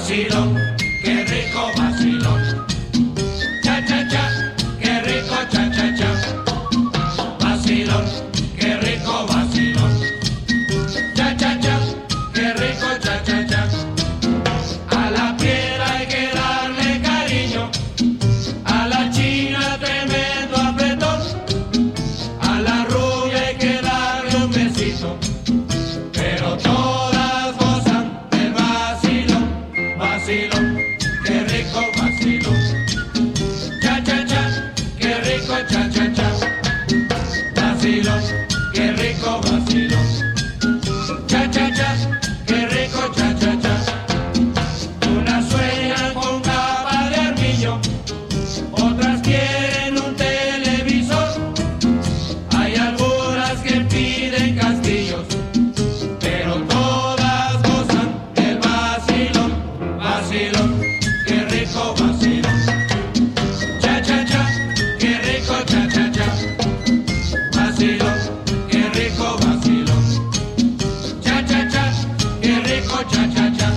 vacilón, qué rico vacilón. Cha, cha, cha, qué rico cha, cha, cha. Vacilón, qué rico vacilón. Cha, cha, cha, qué rico cha, cha, cha. A la piedra hay que darle cariño, a la china tremendo apretón, a la rubia hay que darle un besito, pero todas gozan del vacilón, vacilón, qué rico vacilón. Cha, cha, cha, qué rico cha, cha, cha. Vacilón, qué rico vacilón. Cha, cha, cha, qué rico cha, cha, cha. Unas sueñan con capa de armiño, otras quieren un televisor. Hay algunas que piden castillos, pero todas gozan del vacilón, vacilón, qué rico vacilón. Cha, cha, cha, qué rico cha, cha, cha. Vacilón, qué rico vacilón. Cha, cha, cha, qué rico cha, cha, cha.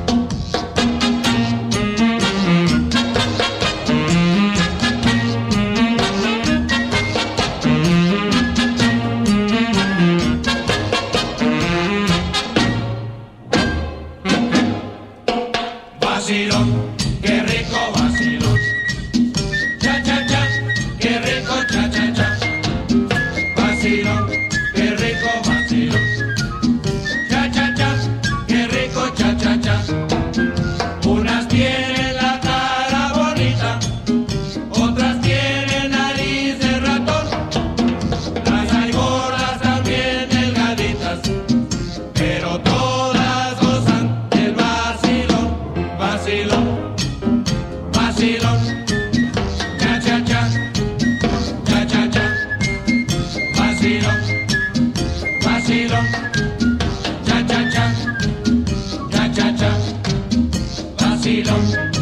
Vacilón, qué rico vacilón. Cha, cha, cha, qué rico cha, cha, cha. Vacilón, qué rico vacilón. Cha, cha, cha, qué rico cha, cha, cha. Unas tienen la cara bonita, otras tienen nariz de ratón. Las hay gordas también delgaditas, pero todas gozan del vacilón, vacilón, vacilón. Cha, cha, cha, cha, cha, cha. Vacilón, vacilón. Cha, cha, cha, cha, cha, cha. Vacilón.